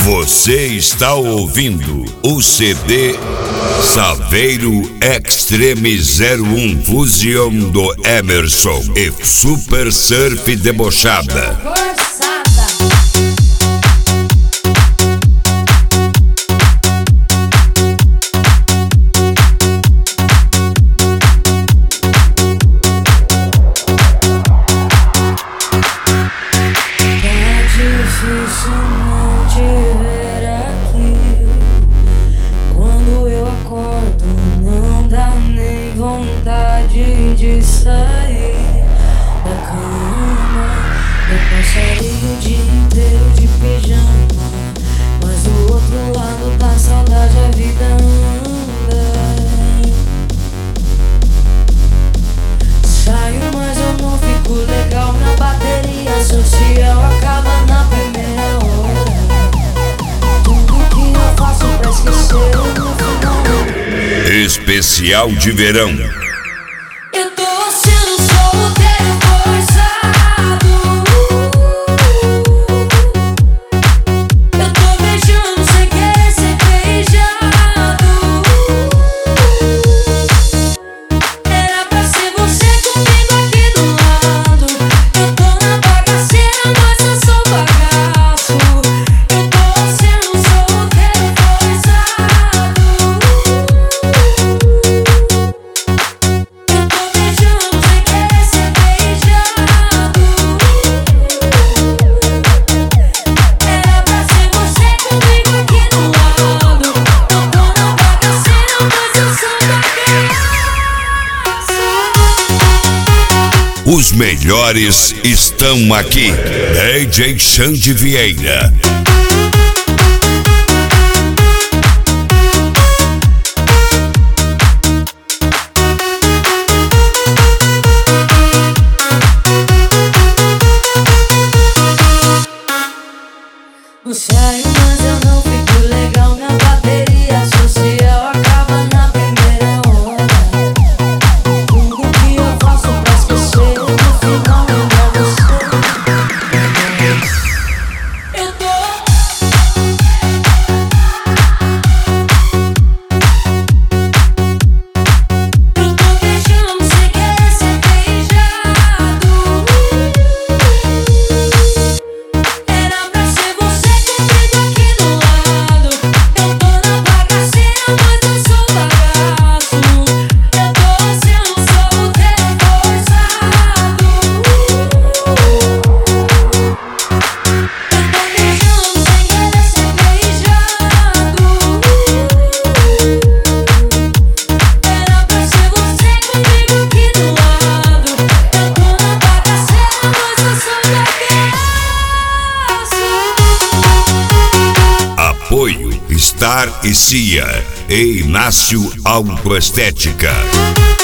Você está ouvindo o CD Saveiro Extreme 01 Fusion do Emerson e Super Surf Debochada. De sair da cama, eu passaria o dia inteiro de pijama, mas do outro lado da saudade a vida anda. Saio, mas eu não fico legal na bateria social, acaba na primeira hora. Tudo que eu faço pra esquecer no final. Especial de verão. Os melhores estão aqui. DJ Xande Vieira. Saio, mas eu não fico legal na bateria social, acaba na primeira hora. Tudo que eu faço pra esquecer no final não é você. Eu tô beijando sem querer ser beijado. Era pra ser você comigo aqui do lado. Eu tô na bagaceira, mas eu sou bagaço. Eu tô sendo solteiro forçado. Eu tô beijando sem querer ser beijado. Era pra ser você comigo aqui do lado. Eu tô na bagaceira, mas eu sou bagaço. Apoio Star e Cia e Inácio Autoestética.